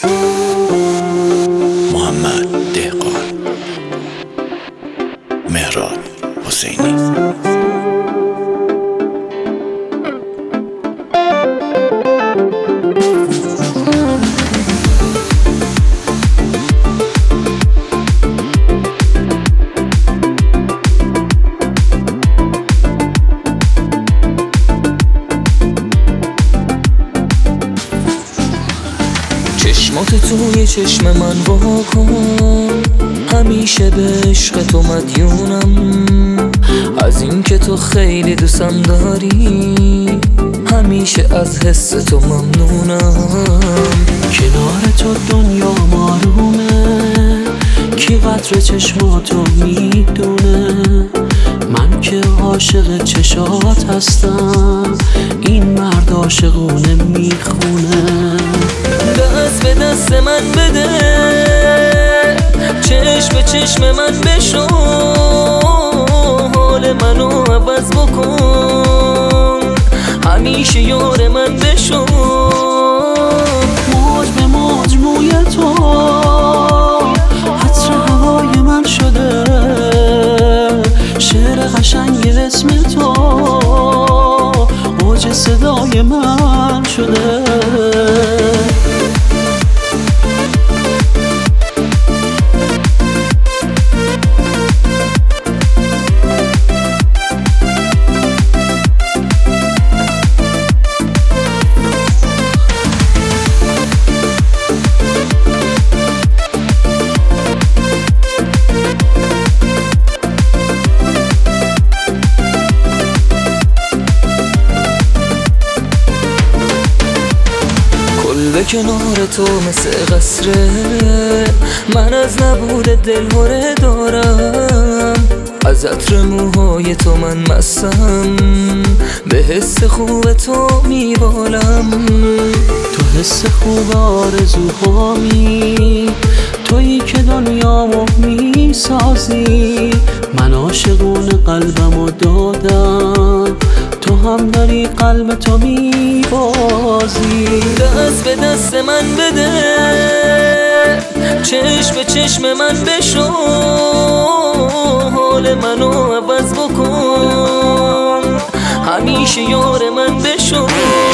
محمد دهقان، مهراد حسینی. چشمات توی چشم من واکن، همیشه به عشق تو مدیونم. از این که تو خیلی دوستم داری، همیشه از حس تو ممنونم. کنار تو دنیا آرومه، کی قدر چشماتو میدونه. من که عاشق چشات هستم، این مرد عاشقونه میخونه. دست به دست من بده، چشم به چشم من بشو، حال منو عوض بکن، همیشه یار من بشو. موج به موج موی تو عطر هوای من شده، شعر قشنگ اسم تو اوج صدای من شده. به کنار تو مثل قصره، من از نبود دل هره دارم. از عطر موهای تو من مستم، به حس خوب تو میبالم. تو حس خوب آرزوهامی، تویی که دنیامو میسازی. من عاشقون قلبمو دادم، تو هم داری قلب تو میبازی. دست به دست من بده، چشم به چشم من بشو، حال منو عوض بکن، همیشه یار من بشو.